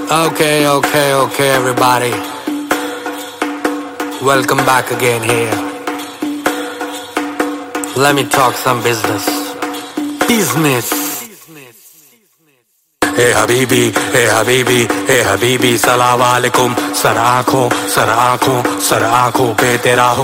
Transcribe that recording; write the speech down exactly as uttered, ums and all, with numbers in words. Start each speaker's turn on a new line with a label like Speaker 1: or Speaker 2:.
Speaker 1: Okay, okay, okay, everybody. Welcome back again here. Let me talk some business. Business. Hey Habibi, hey Habibi, hey Habibi, salam alaikum. सर आँखों सर आँखों सर आँखों पे तेरा